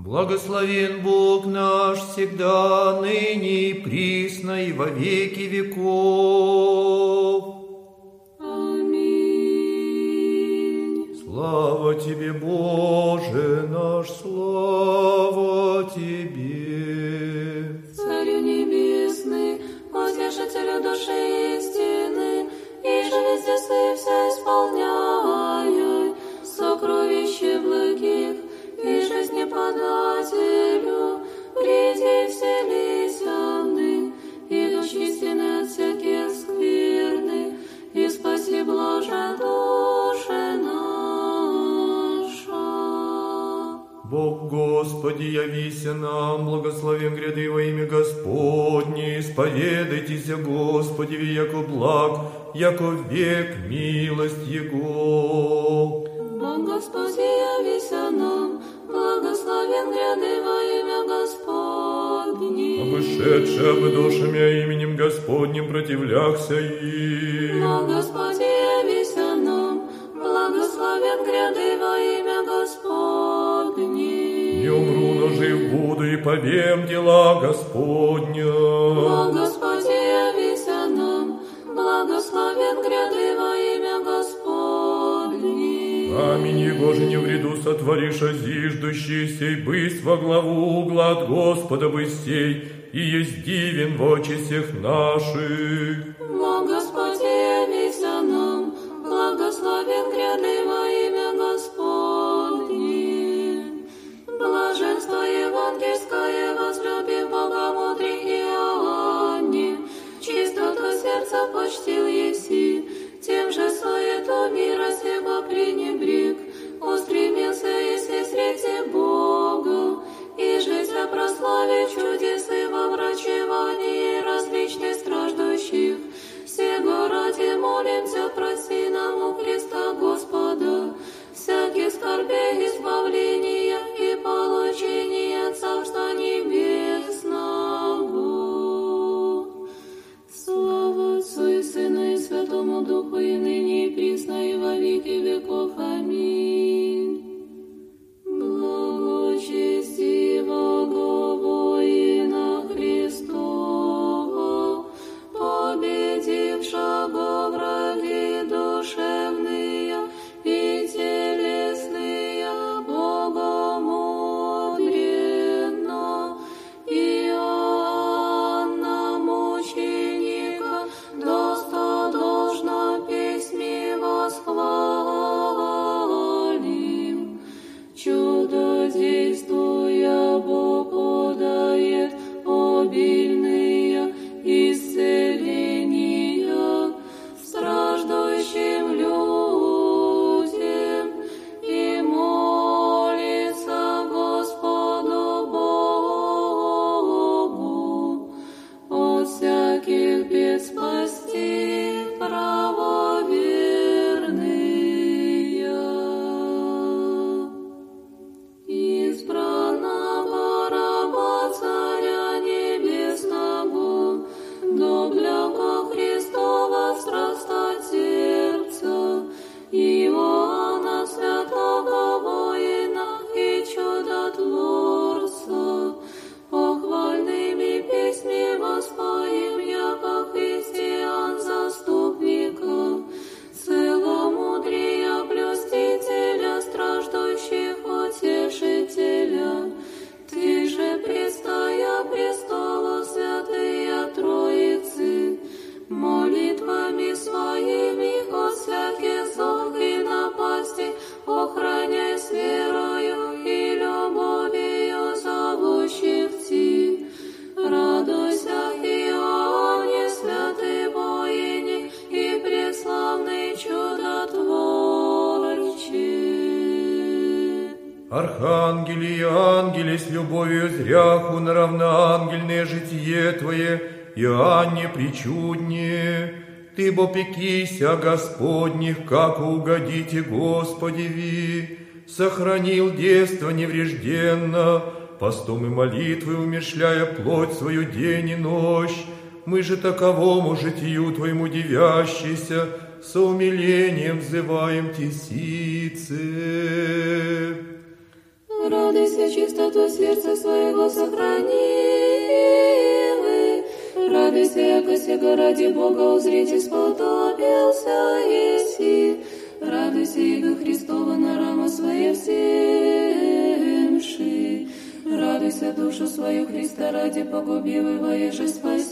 Благословен Бог наш всегда, ныне и присно, и во веки веков. Аминь. Слава Тебе, Боже наш, слава Тебе. Царю небесный, утешителю души истины, и же везде свои вся исполняй, сокровище благих, и жизнеподателю, приди вселися вны, и дочь истины от всяких скверны, и спаси блаже душе наша. Бог Господи, явися нам, благословен гряды во имя Господне, исповедайтесь, Господи, яко благ, яко век милость Его. Бог Господи, явися нам, благословен гряды во имя Господне. Обышедши обдошами, а именем Господним противляхся им. Бог Господи, явися нам, благословен гряды во имя Господне. Не умру, но жив буду, и повем дела Господня. Бог Господи, явися нам, благословен гряды во имя Господне. Аминь, его же не вреду сотвориша зиждущий сей, бысть во главу угла от Господа бысть сей, и есть дивен в очи всех наших. Бог Господи, явися нам, благословен гряды во имя Господне. Блаженство евангельское, возлюби Бога мудрых Иоанне, чистоту сердца почтил еси, тем же суету мира сего пренебрег, устремился еси среди Бога, и жизнь о прославе чудес и во врачевании различных страждущих. Сего ради молимся, проси нам у Христа Господа, всяких скорбей избавления и получения Царства Небесного. Слава Отцу и Сыну и Святому Духу, и ныне и присно, и во веки веков. Аминь. Благочестивого воина Христова, победившего враги душевные и телесные, богомудренно, Иоанна мученика, достодолжно песни восхвалим. Чудодействуя Бог подает обильные исцеления страждущим людям, и молится Господу Богу от всяких бед спасти правоверные. Избранного раба Царя Небесного, до бляха Христова страстать сердца, Иоанна святого воина и чудотворца, похвальными песни воспоем, яко христиан заступника, целомудрия блюстителя, страждущих утешителя. Ты же, предстоя престола святые Троицы, молитвами своими от всяких зол и напасти охраняй с верою и любовью зовущих Ти. Радуйся, Иоанне, святый воине и преславный чудотворче. Архангели и ангели с любовью зряху на равноангельное житие Твое, Иоанне причуднее. Ты бо пекися Господних, как угодите Господеви, сохранил детство неврежденно, постом и молитвы умерщвляя плоть свою день и ночь. Мы же таковому житию Твоему дивящийся, со умилением взываем Тесице. Радуйся, чистоту сердца своего сохранивы. Радуйся, яко сего ради Бога узреть исподобился еси. Радуйся, иго Христова на рамо свое вземши. Радуйся, душу свою Христа ради погубивого еже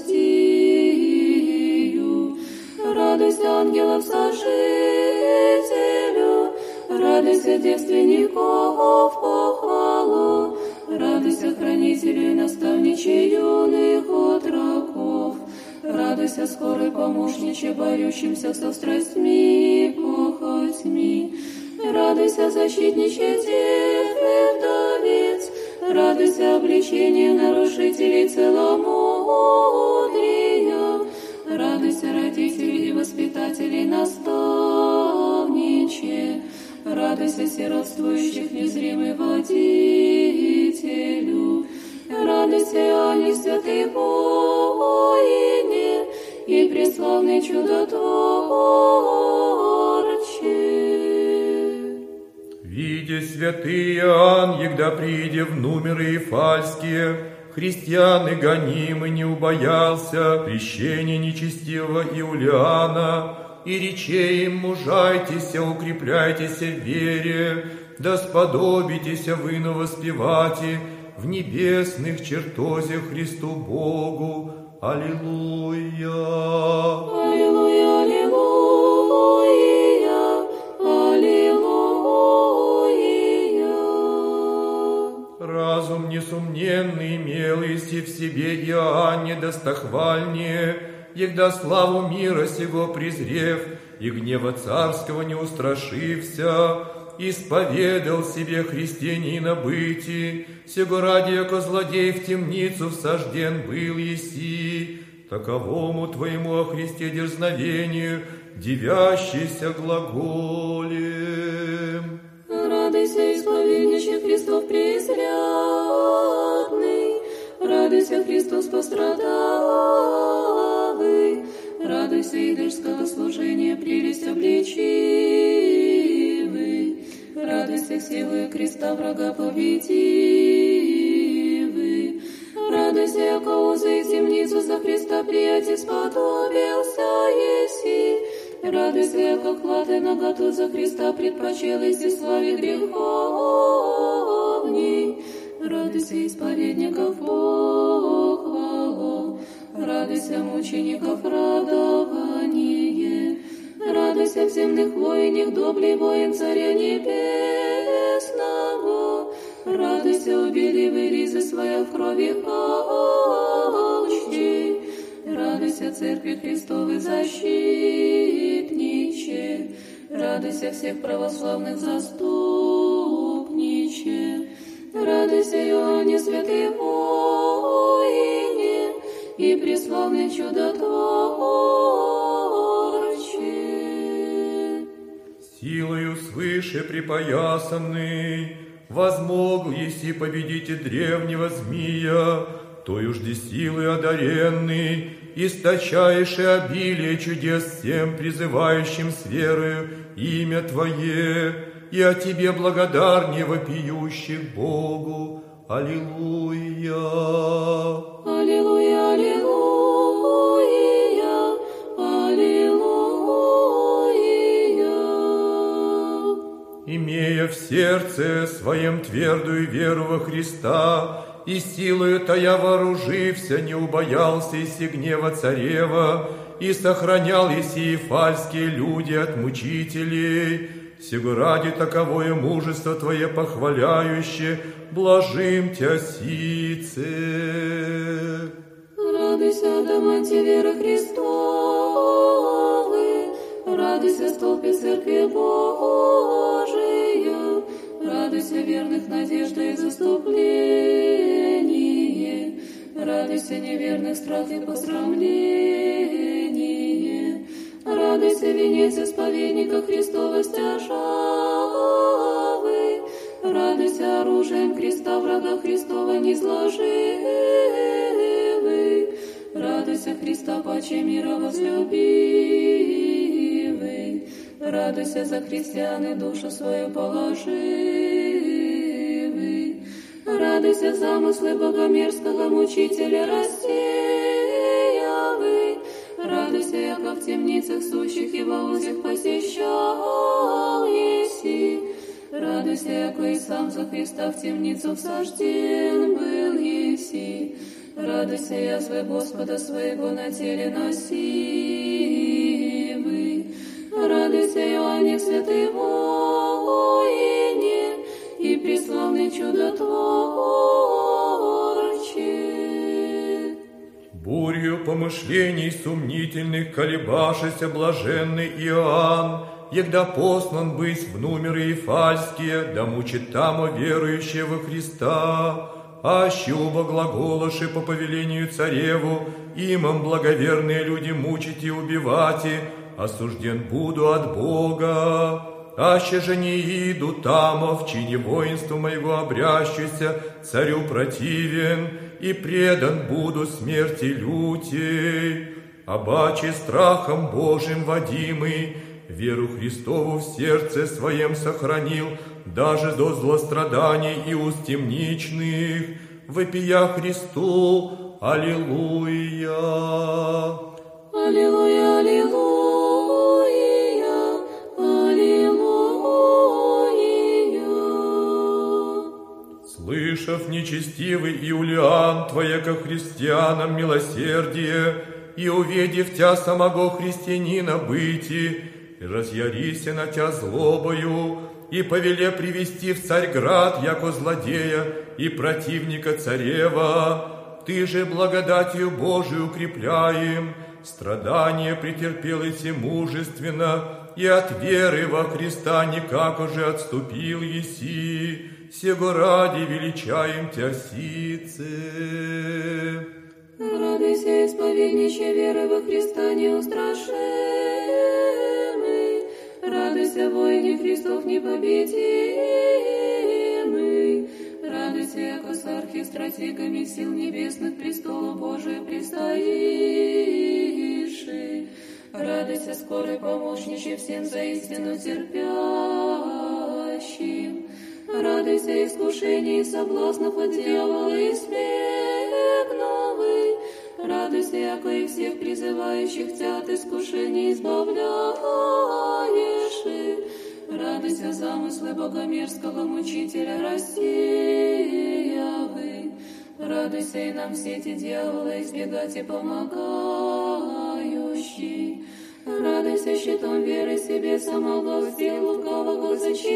спасти. Радуйся, ангелов сожителю. Радуйся, девственников похвалу. Радуйся, хранителю и наставниче юных отроков. Радуйся, скорый помощниче, борющимся со страстьми похотьми. Радуйся, защитниче дев и вдовиц. Радуйся, обличение нарушителей целомудрия. Радуйся, родителей и воспитателей наставниче. Радуйся, сиротствующих незримый водителю. Радуйся, Иоанне святых воине и преславный чудотворче. Видя святые Иоанн, егда приде в нумеры ефальские, христианы гонимы не убоялся крещения нечестивого Иулиана, и речей им мужайтеся, укрепляйтеся в вере, да сподобитеся вы на воспевати в небесных чертозях Христу Богу. Аллилуйя! Аллилуйя, аллилуйя, аллилуйя. Разум несомненный имел иси в себе Иоанне достохвальнее, егда славу мира сего презрев и гнева царского не устрашився, исповедал себе христианина быти, сего ради, яко злодей в темницу всажден был еси, таковому твоему о Христе дерзновению дивящийся глаголем. Радуйся, исповеднище Христов презрядный, радуйся, Христос пострадавый, радуйся, идольского служения прелесть обличивый, радуйся, силы креста врага победивый, радуйся, яко узы и темницу за Христа приятель сподобился еси, радуйся, яко клады наготу за Христа предпочел еси славе греховней, радуйся, исповедников похвалу, радуйся, мучеников радование, радуйся, в земных воинах доблей воин царя небесного, радуйся, убеливый ризы своя в крови алчи, радуйся, церкви Христовой защитниче, радуйся, всех православных заступниче, радуйся, Иоанне святый воине и преславный чудотворче. Силою свыше припоясанный, возмогл еси победите древнего змея, тоюжде силы одаренный, источаешь обилие чудес всем призывающим с верою имя Твое, и о Тебе благодарнее вопиющих Богу. Аллилуйя! Аллилуйя, аллилуйя, аллилуйя. Имея в сердце своем твердую веру во Христа, и силою Тая вооружився, не убоялся иси гнева царева, и сохранял иси ефальские люди от мучителей. Сего ради таковое мужество Твое похваляющее, блажим Тя сице. Радуйся, адаманте веры Христовы, радуйся, столпе церкви Божия, радуйся, верных надежда и заступление, радуйся, неверных страх и посрамление, радуйся, венец исповедника Христова стяжавый, радуйся, оружием креста врага Христова низложивый, радуйся, Христа паче мира возлюбивый, радуйся, за христиан и душу свою положивый, Радуйся, замыслы богомерзкого мучителя рассеявы. Радуйся, яко в темницах сущих и во узях посещал еси. Радуйся, яко и сам за Христа в темницу всажден был еси. Радуйся, язвы Господа своего на теле носивы. Радуйся, Иоанне святый воине и преславный чудотворче. Бурью помышлений сумнительных колебашися блаженный Иоанн, егда послан быть в нумеры Ефальские, да мучит тамо верующие во Христа, аще убо глаголоши по повелению цареву, имам благоверные люди мучить и убивать, и осужден буду от Бога. Аще же не иду тамо в чине воинства моего обрящуся, царю противен, и предан буду смерти лютей. Обаче страхом Божьим водимый, веру Христову в сердце своем сохранил, даже до злостраданий и уст темничных, вопия Христу, аллилуйя. Аллилуйя, аллилуйя, аллилуйя. Слышав нечестивый Иулиан Твоя ко христианам милосердие, и увидев Тя самого христианина быти, и разъярися на Тя злобою, и повеле привести в Царьград, яко злодея и противника царева. Ты же благодатью Божию укрепляем, страдания претерпел и си мужественно, и от веры во Христа никак уже отступил еси, сего ради величаем Тя сице. Радуйся, исповедниче веры во Христа неустрашимый. Радуйся, воине Христов непобедимый. Радуйся, яко с архистратигами сил небесных престолу Божию предстоишь. Радуйся, скорый помощниче всем за истину терпящим. Радуйся, искушений и соблазнов от дьявола избегнувый. Радуйся, яко и всех призывающих Тя от искушений избавляешь. Радуйся, замыслы богомерзкого мучителя рассеявы. Радуйся, и нам сети дьявола избегать и помогающий. Радуйся, щитом веры себе самого в силу лукавого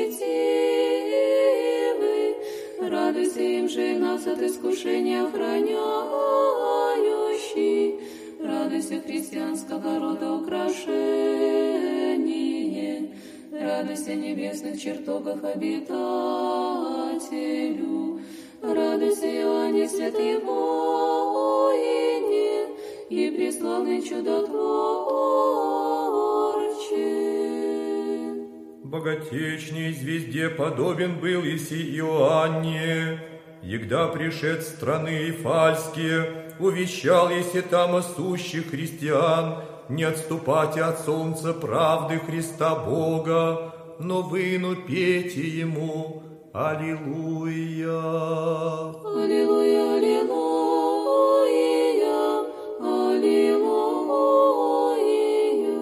защитивый. Радуйся, им же и нас от искушения охраняющий. Радуйся, христианского рода украшение. Радуйся, небесных чертогах обитателю. Радуйся, Иоанне святый воине и преславный чудотворче. Богатечней звезде подобен был еси Иоанне, егда пришед страны Ефальские, увещал еси там сущих христиан, не отступайте от солнца правды Христа Бога, но выну пейте Ему, аллилуйя. Аллилуйя, аллилуйя, аллилуйя.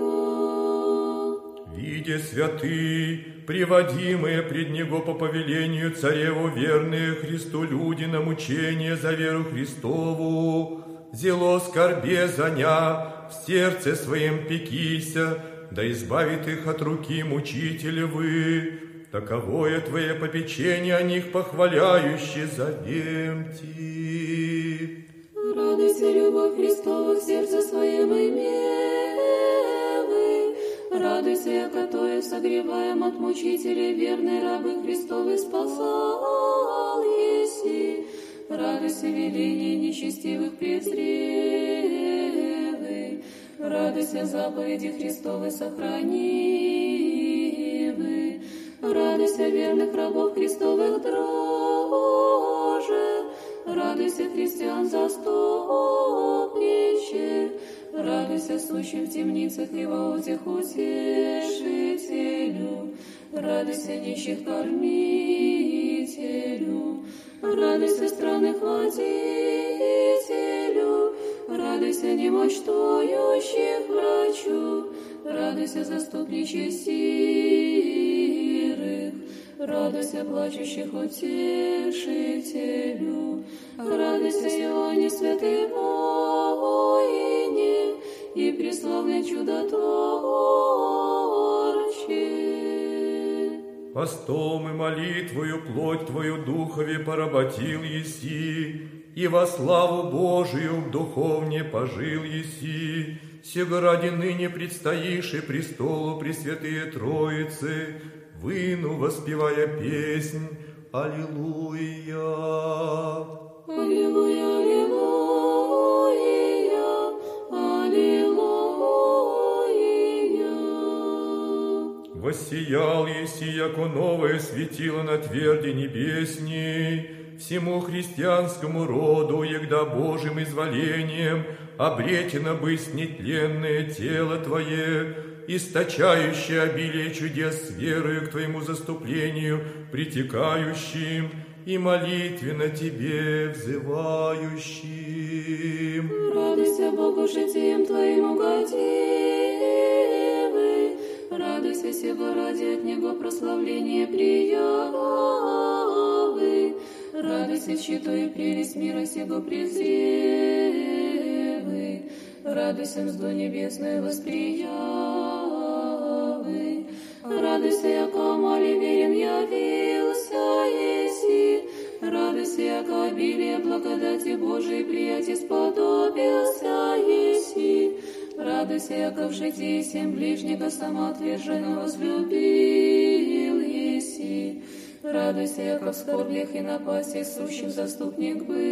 Видя святые, приводимые пред Него по повелению цареву верные Христу люди на мучение за веру Христову, зело скорбе заня, в сердце своем пекися, да избавит их от руки мучителевы. Таковое Твое попечение о них похваляюще завемти. Радуйся, любовь Христова в сердце своем имевы. Радуйся, яко тое согреваем от мучителей верной рабы Христовы спасал еси. Радуйся, веление нечестивых презревы. Радуйся, заповеди Христовы сохранивы. Радуйся, верных рабов Христовых дроже. Радуйся, христиан заступниче. Радуйся, сущим в темницах и во узях утешителю. Радуйся, нищих кормителю. Радуйся, странный хватителю, радуйся, немощтующих врачу, радуйся, заступниче сирых, радуйся, плачущих утешителю, радуйся, Иоанне святый воине и преславный чудотворче. Постом и молитвою плоть Твою духове поработил еси, и во славу Божию в духовне пожил еси. Сего ради ныне предстоишь и престолу Пресвятые Троицы, выну, воспевая песнь Аллилуйя. Аллилуйя, аллилуйя, аллилуйя. Воссиял еси, яко новое светило на тверди небесней, всему христианскому роду, егда Божьим изволением, обретено быть нетленное тело Твое, источающее обилие чудес с верою к Твоему заступлению, притекающим, и молитвенно Тебе взывающим. Радуйся, Богу, житием Твоим угодивый, радуйся, сего ради от Него прославление приявы, радуйся, читаю прелесть мира сего презревы, радуйся, мзду небесную восприявы, радуйся, яко мали верен явился еси, радуйся, яко обилие благодати Божией приятий сподобился еси, радуйся, яко в житии всем ближнего самоотверженно возлюбил еси, радуйся, яко в скорбях и напастях сущих заступник был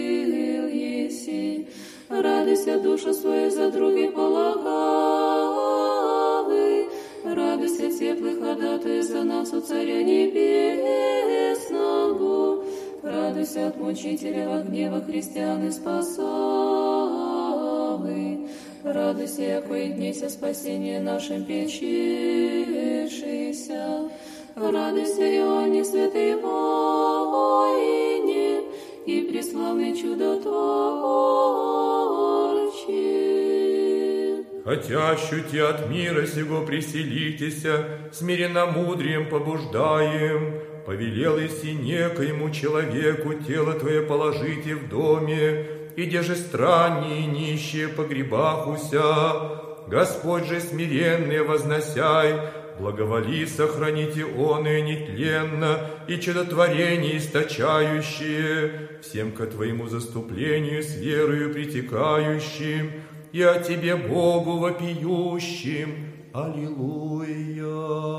еси, радуйся, душу свою за други полагавы, радуйся, теплых ходатаю за нас у Царя Небесного, радуйся от мучителя во гнева христиан и спасавы, радуйся, яко и днеся спасение нашим печешися, радуйся, Иоанне святый воине и преславный чудотворче. Хотящую от мира сего преселитеся, смиренномудрием побуждаем, повелел еси некоему человеку тело Твое положите в доме, и где же странние и нищие по гребах уся, Господь же смиренные возносяй, благоволи сохраните оное нетленно и чудотворение источающие, всем ко Твоему заступлению с верою притекающим, и о Тебе, Богу вопиющим. Аллилуйя.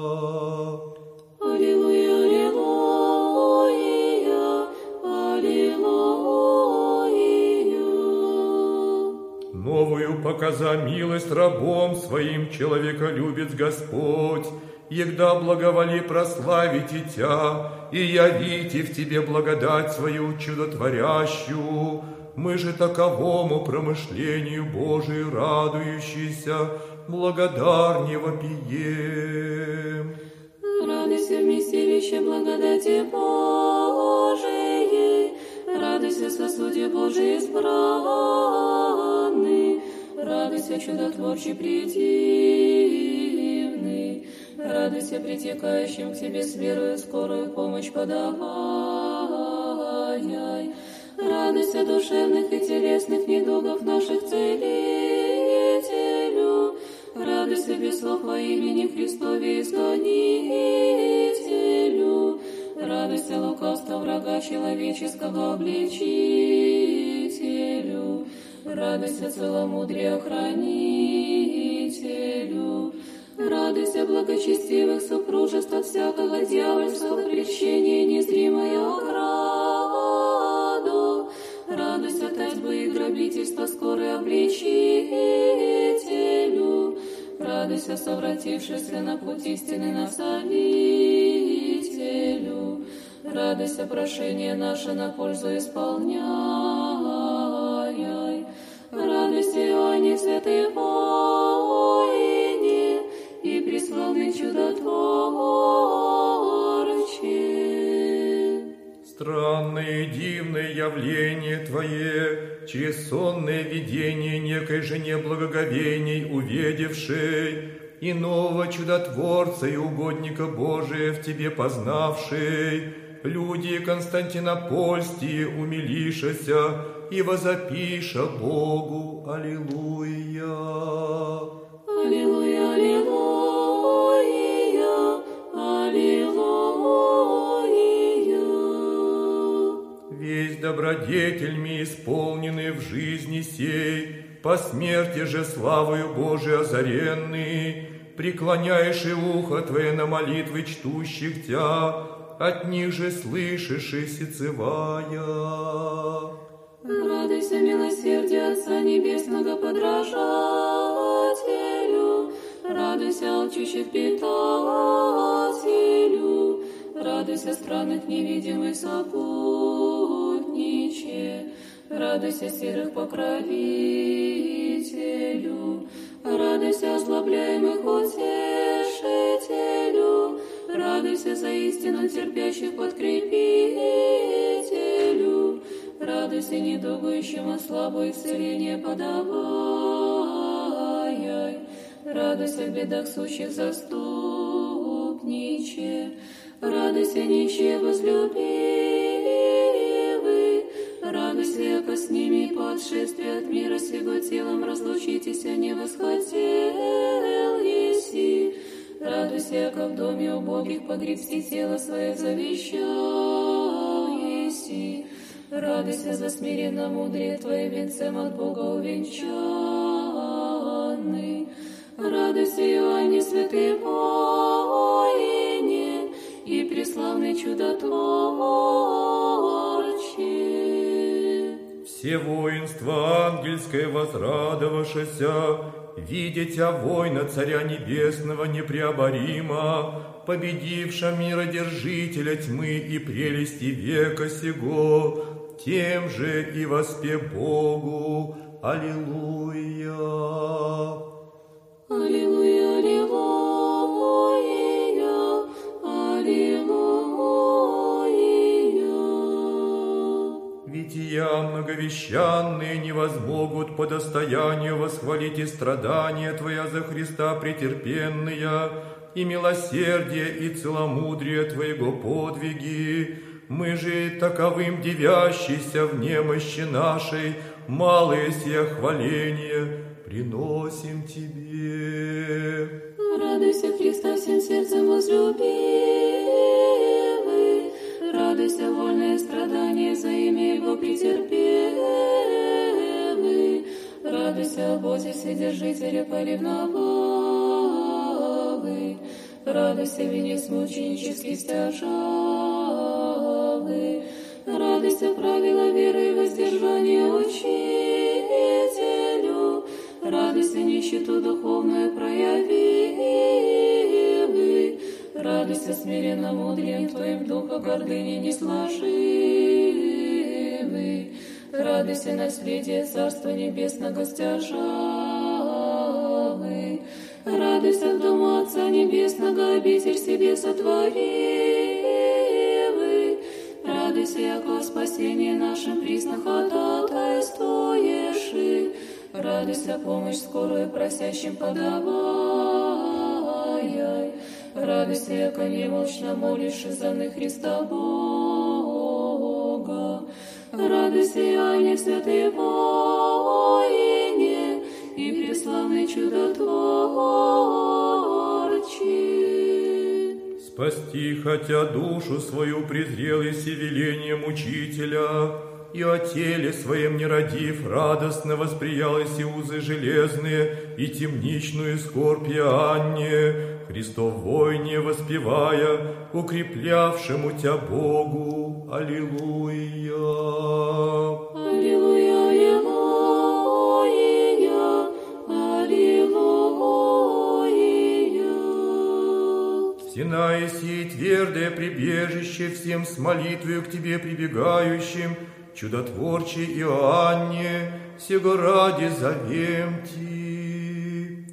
Аллилуйя, аллилуйя, аллилуйя. Новую показа милость рабом своим человеколюбец Господь, егда благоволи прославите Тя и явите в Тебе благодать свою чудотворящую. Мы же таковому промышлению Божию радующийся, благодарне вопием. Радуйся, вместилище благодати Божией, радуйся, сосуде Божий избранный, радуйся, чудотворче предивный, радуйся, притекающим к Тебе с верою скорую помощь подавай. Радуйся, душевных и телесных недугов наших целителю, радуйся, без слов во имени Христове изгонителю, радуйся, лукавство врага человеческого обличителю, радуйся, целомудрие хранителю, радуйся, благочестивых супружеств от всякого дьявольского прельщения незримая ограду, радуйся, татьбы и грабительства скорый обличителю, радуйся, совратившийся на путь истины наставителю, радуйся, прошение наше на пользу исполняй, радуйся, Иоанне святый воине и преславный чудотворче. Странное и дивное явление Твое, через сонное видение некой жене благоговений увидевшей, и нового чудотворца и угодника Божия в Тебе познавшей, люди Константинопольские умилишася и возопиша Богу. Аллилуйя. Аллилуйя, аллилуйя, аллилуйя. Весь добродетельми исполненный в жизни сей, по смерти же славою Божией озаренный, преклоняешь и ухо Твое на молитвы чтущих Тя, от них же слышишь и сецевая. Радуйся, милосердие Отца Небесного подражателю, радуйся, алчущих питателю, радуйся, странных невидимых сопутниче, радуйся, серых покровителю, радуйся, озлобляемых утешителю, радуйся, за истину терпящих подкрепителю, радуйся, недугующему слабу исцеление подавай, радуйся, в бедах сущих заступниче, радуйся, нищие возлюбивый, радуйся, яко с ними по отшествии от мира сего телом разлучитесь, а не восхотел еси. Радуйся, яко в доме убогих погребсти тело свое завещал еси. Радуйся, за смиренно мудрее Твое венцем от Бога увенчанный. Радуйся, Иоанне святый воине и преславный чудотворче. Все воинства ангельское возрадовавшееся, видя воина Царя Небесного непреоборима, победивша миродержителя тьмы и прелести века сего, тем же и воспе Богу. Аллилуйя. Аллилуйя, аллилуйя, аллилуйя. Ведь я многовещанные не возмогут по достоянию восхвалить и страдания Твоя за Христа претерпенные, и милосердие и целомудрие Твоего подвиги. Мы же таковым девящийся в немощи нашей, малое сия хваление приносим Тебе. Радуйся, Христа, всем сердцем возлюбивый, радуйся, вольное страдание за имя Его претерпевый, радуйся, Бозе Вседержителя поревновавый, радуйся, венец мученический стяжавый, радуйся, правила веры и воздержания учителю, радуйся, нищету духовную проявивый, радуйся, смиренно мудрым Твоим духа гордыни не сложивый, радуйся, наследие Царства Небесного стяжавый, радуйся, в дому Отца Небесного обитель себе сотворивый, радуйся, яко о спасении нашим присно ходатайствуешь, радуйся, помощь скорую просящим подавай, радуйся, яко немощно молишь за Христа Бога, радуйся, Иоанне святый воине и преславный чудотворче. Спасти, хотя душу свою презрел и севелением учителя, и о теле своем не родив, радостно восприялось и узы железные, и темничную скорбь Иоанне, Христов войне воспевая, укреплявшему Тя Богу. Аллилуйя. Аллилуйя, аллилуйя, аллилуйя. Стена и сей твердое прибежище всем с молитвою к Тебе прибегающим, чудотворче Иоанне, сего ради зовем Ти.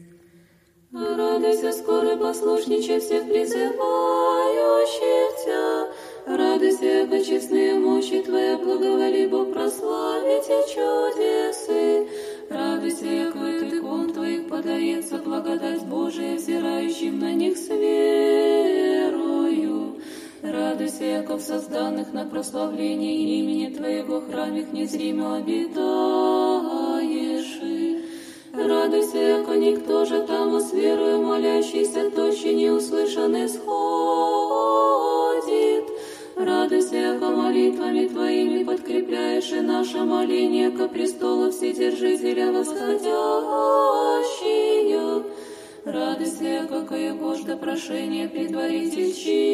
Радуйся, скорый послушниче всех призывающих Тя, Радуйся, яко честные мощи Твоя, благоволи Бог прославить и чудесы. Радуйся, яко от икон Твоих подается благодать Божия, взирающим на них с верою. Радуйся, яко в созданных на прославление имени Твоего храмах незримо обитаешь. Радуйся, яко никто же там с верою молящийся тощий не услышан исходит. Радуйся, яко молитвами Твоими подкрепляешь и наше моление ко престолу Вседержителя восходящие. Радуйся, яко кое-гожда прошение предваритель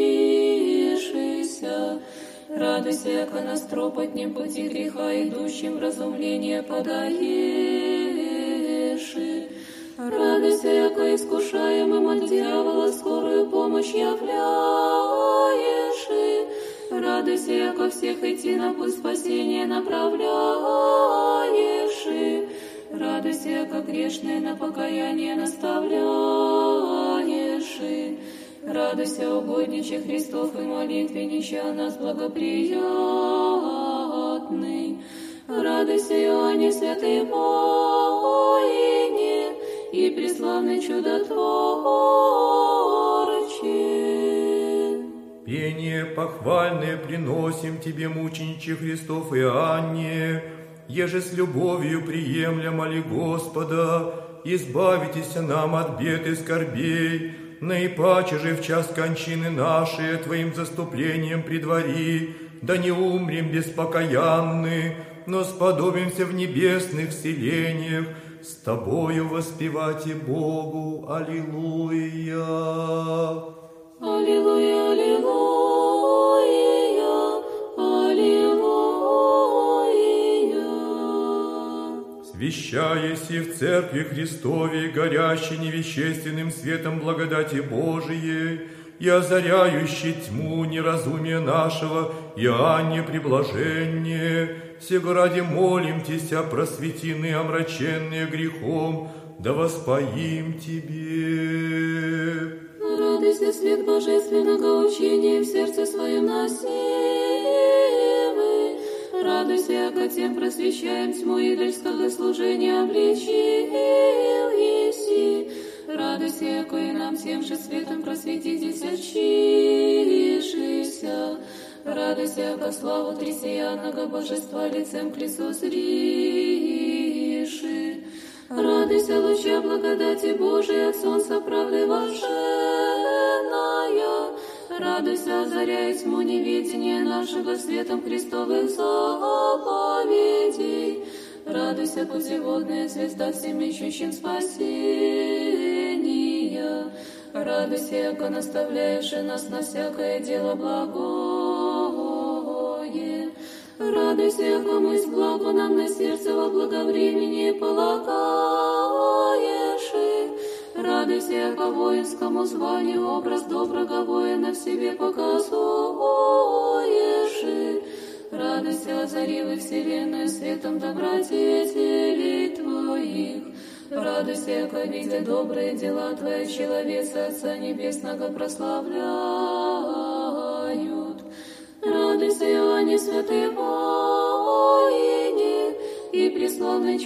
чишися. Радуйся, яко на стропотнем пути греха идущим вразумление подаешь. Радуйся, яко искушаемым от дьявола скорую помощь являешь. Радуйся, яко всех идти на путь спасения направляешь. Радуйся, яко грешные на покаяние наставляешь. Радуйся, угодниче Христов и молитвенниче о нас благоприятный. Радуйся, Иоанне святый воине и преславный чудотворче. Пение похвальное приносим Тебе, мучениче Христов Иоанне, еже с любовью приемля моли Господа, избавитесь нам от бед и скорбей, наипаче же в час кончины нашей Твоим заступлением предвари, да не умрем беспокаянны, но сподобимся в небесных селениях с Тобою воспевать и Богу. Аллилуйя. Аллилуйя, аллилуйя, аллилуйя. Свящаяси в Церкви Христове, горящей невещественным светом благодати Божией, и озаряющий тьму неразумия нашего, Иоанне приблаженнее, сего ради молим Тися, просветины омраченные грехом, да воспоим Тебе. Радуйся, свет божественного учения в сердце своем носимы. Радуйся, яко тем просвещаем тьму идольского служения обличил еси. Радуйся, яко и нам тем же светом просветитесь очишися. Радуйся, яко славу трисиянного божества лицем к лицу зриши. Радуйся, луча благодати Божией от солнца правды волшебная. Радуйся, озаряя тьму неведения нашего светом Христовых заповедей. Радуйся, путеводная звезда всем ищущим спасения. Радуйся, яко наставляешь и нас на всякое дело благое. Радуйся, яко мысль благо нам на сердце во благовремени полагаешь. Радуйся, яко воинскому званию образ доброго воина в себе показуешь. Радуйся, озарив вселенную светом добродетелей Твоих. Радуйся, яко видя добрые дела Твои, человецы Отца Небесного прославляют. Радуйся, Иоанне святый воине и преславный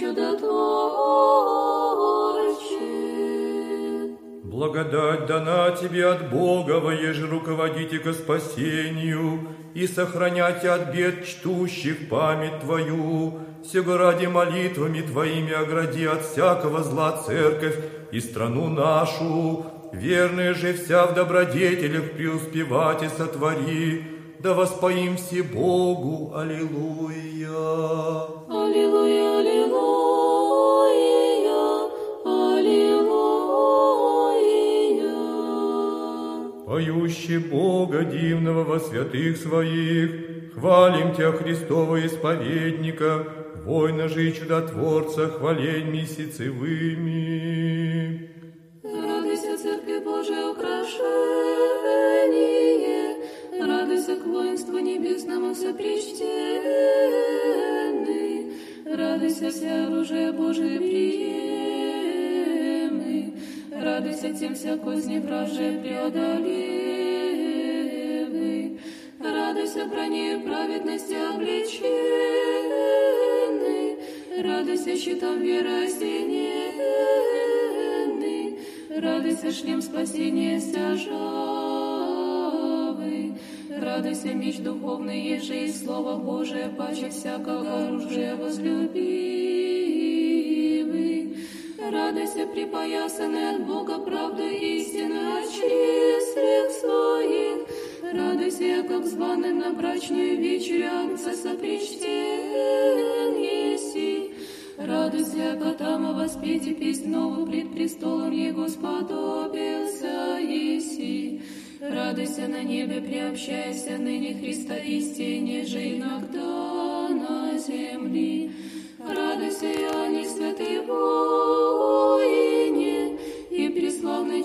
чудотворче. Благодать дана Тебе от Бога, воеже руководите ко спасению и сохраняйте от бед чтущих память Твою. Сего ради молитвами Твоими огради от всякого зла церковь и страну нашу. Верные же вся в добродетелях преуспевать и сотвори. Да воспоим все Богу. Аллилуйя. Аллилуйя, аллилуйя, аллилуйя. Поющий Бога дивного во святых своих, хвалим Тебя, Христова исповедника, воина же и чудотворца, хвалень месяцевыми. Радуйся, Церкви Божия, украшение, радуйся к воинству небесному сопричтенный, радуйся вся оружие Божие приемы, радуйся тем вся козни вражие преодолевы, радуйся Радуйся, броне праведности облеченный, радуйся, щитом веры осененный, радуйся, шлем спасения стяжавый, радуйся, меч духовный, еже и слово Божие, паче всякого оружия возлюбивый. Радуйся, припоясанный от Бога правдой истины о числах своих. Радуйся, как званый на брачную вечерю Агнца сопричтен еси. Радуйся, котама воспейте песнь новую пред престолом Его сподобился еси. Радуйся на небе, приобщайся ныне Христа истине же иногда на земли. Радуйся, Иоанне, святый воине, и преславный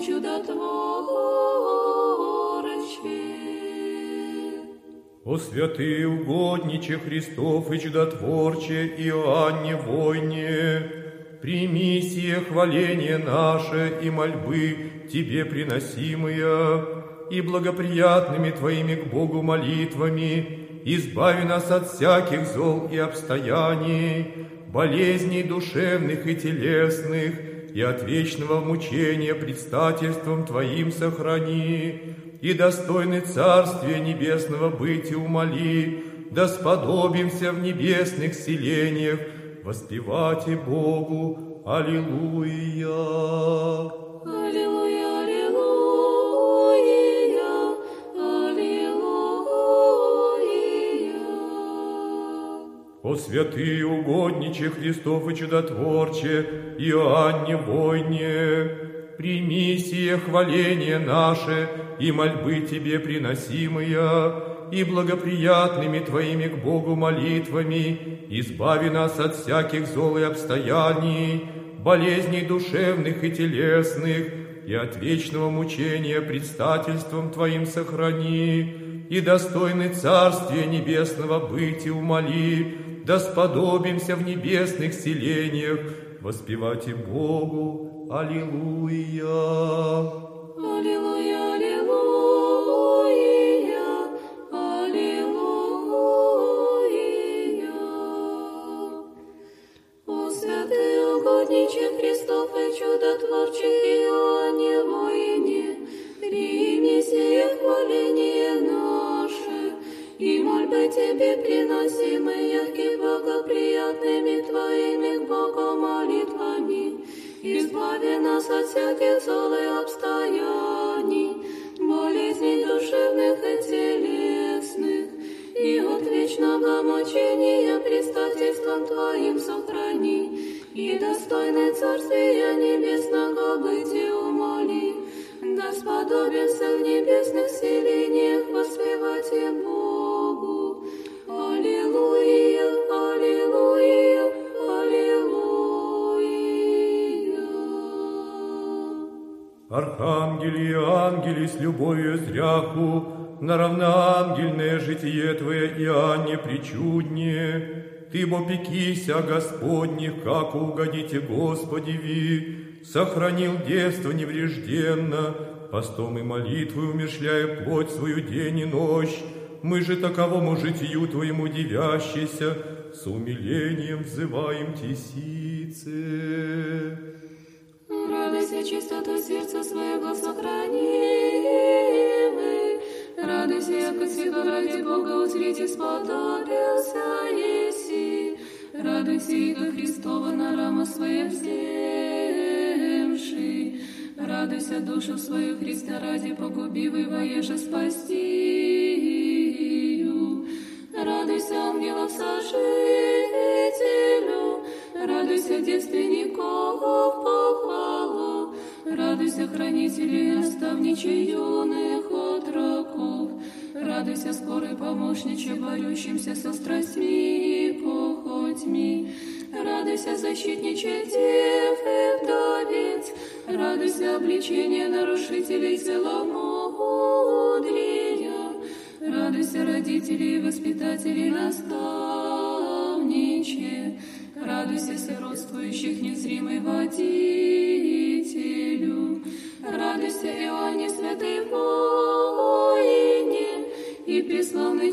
чудотворче. О святые угодниче Христов и чудотворче Иоанне войне, прими сие хваление наше и мольбы Тебе приносимые, и благоприятными Твоими к Богу молитвами избави нас от всяких зол и обстояний, болезней душевных и телесных, и от вечного мучения предстательством Твоим сохрани, и достойны Царствия Небесного быть и умоли, да сподобимся в небесных селениях воспевать и Богу. Аллилуйя! Аллилуйя, аллилуйя, аллилуйя. О святые угодниче Христов и чудотворче Иоанне войне, прими сие хваление наше и мольбы Тебе приносимые, и благоприятными Твоими к Богу молитвами избави нас от всяких зол и обстояний, болезней душевных и телесных, и от вечного мучения предстательством Твоим сохрани, и достойны Царствия Небесного быть и умоли, да сподобимся в небесных селениях воспевать и Богу. Аллилуйя! Аллилуйя, аллилуйя, аллилуйя. О святый угодниче Христов и чудотворче Иоанне войне, прими сие хваление наше, и мольбы Тебе приносимые, и благоприятными Твоими к Богу молитвами избави нас от всяких зол и обстояний, болезней душевных и телесных, и от вечного мучения предстательством Твоим сохрани, и достойны Царствия Небесного быть и умоли, да сподобимся в небесных селениях воспевать и Богу. Аллилуйя, аллилуйя, аллилуйя. Архангели и ангели с любовью зряху, на равноангельное житие Твое Иоанне причуднее, Ты бо пекися Господних, как угодите Господеви, сохранил девство неврежденно, постом и молитвой умерщвляя плоть свою день и ночь. Мы же таковому житию Твоему дивящийся, с умилением взываем Тесице. Радуйся, чистоту сердца своего сохранимый. Радуйся, яко сего ради Бога узрите сподобился еси. Радуйся, иго Христова на рамо свое вземши. Радуйся, душу свою Христа ради погубивый воеже спасти. Радуйся, ангелов сожителю. Радуйся, девственников похвалу. Радуйся, хранителей и наставничей юных отроков. Радуйся, скорый помощниче, борющимся со страстьми и похотьми. Радуйся, защитниче дев и вдовец. Радуйся, обличение нарушителей целомудрия. Радуйся, родителей и воспитателей наставниче. Радуйся, сиротствующих незримой водителю. Радуйся, Иоанне, святый воине, и и преславный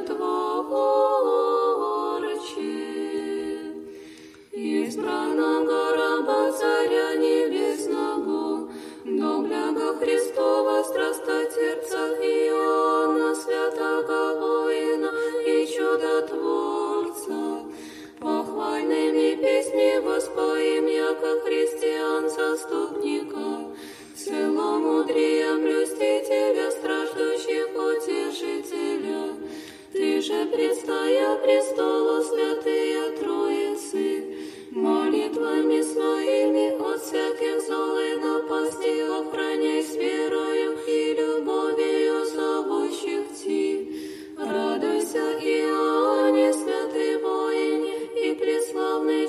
чудотворче. Избранного раба Царя Небесного, до бляга Христова страстотерпца Иоанна, святого воина и чудотворца, похвальными песни воспоим, яко христиан заступника, целомудрия блюстителя, страждущих утешителя. Ты же, предстоя престолу святые Троицы, молитвами своими от всяких зол и напасти охраняй с верою и любовью зовущих Ти. Радуйся, Иоанне, святый воине и преславный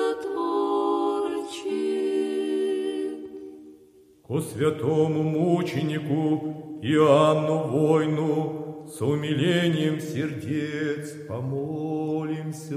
чудотворче. Ко святому мученику Иоанну Войну с умилением сердец помолимся.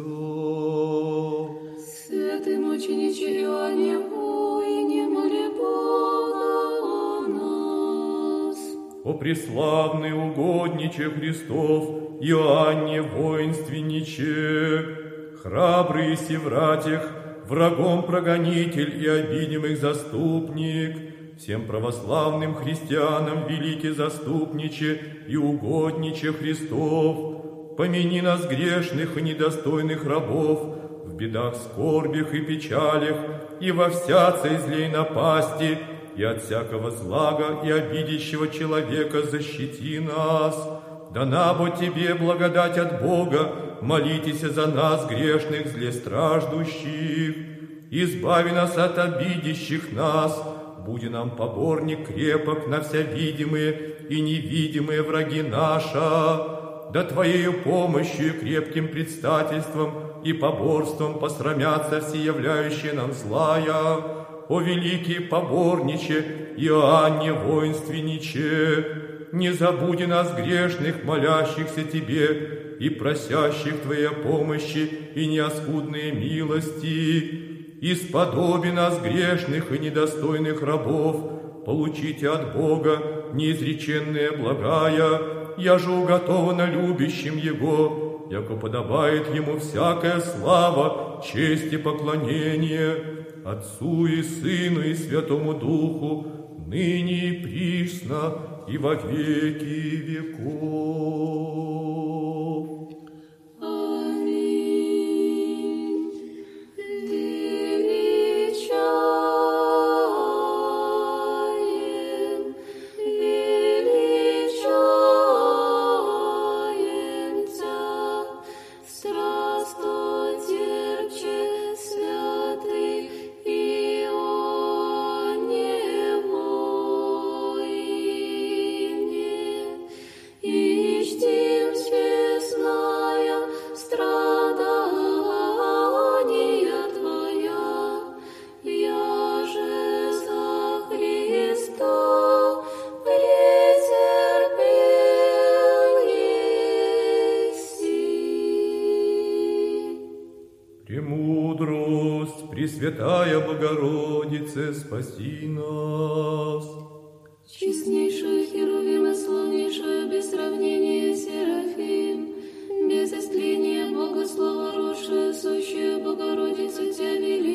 Святый мучениче Иоанне Войне, моли Бога о нас. О преславный угодниче Христов Иоанне воинственниче, храбрый севратих, врагом прогонитель и обидимых заступник, всем православным христианам великий заступниче и угодниче Христов, помяни нас грешных и недостойных рабов, в бедах, скорбях и печалях, и во всякой злей напасти, и от всякого злага и обидящего человека защити нас. Да набо Тебе благодать от Бога, молитесь за нас, грешных, злестраждущих. Избави нас от обидящих нас, буди нам поборник крепок на вся видимые и невидимые враги наша. Да Твоею помощью и крепким предстательством и поборством посрамятся все являющие нам злая. О великий поборниче, Иоанне воинственниче, не забуди нас грешных, молящихся Тебе и просящих Твоей помощи и неоскудные милости. Исподоби нас грешных и недостойных рабов, получите от Бога неизреченные благая, яже уготовано любящим Его, яко подобает Ему всякая слава, честь и поклонение, Отцу и Сыну и Святому Духу, ныне и присно и во веки веков. Аминь. Величаем Тя, страстотерпче, святый Иоанне Войне, ищем честная страдания Твоя, яже за Христа претерпел еси. Премудрость, Пресвятая Богородице, спаси нас. Честнейшая Херувим и славнейшая без сравнения Серафим, без истления Богослова родшая, сущая Богородица, Тя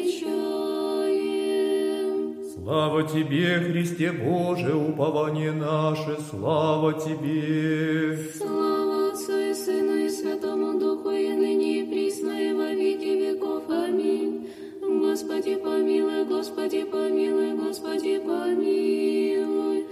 величаем. Слава Тебе, Христе Боже, упование наше, слава Тебе. Слава Отцу и Сыну и Святому Духу, и ныне и присно и во веки веков. Аминь. Господи помилуй, Господи помилуй, Господи помилуй,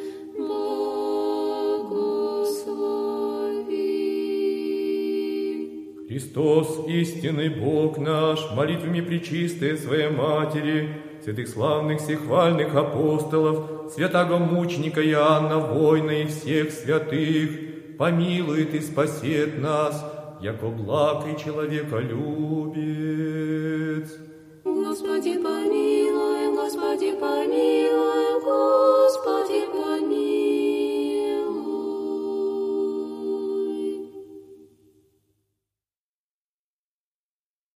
благослови. Христос, истинный Бог наш, молитвами пречистой Своей Матери, святых славных всехвальных апостолов, святого мученика Иоанна Война и всех святых, помилует и спасет нас, яко благ и человеколюбец. Господи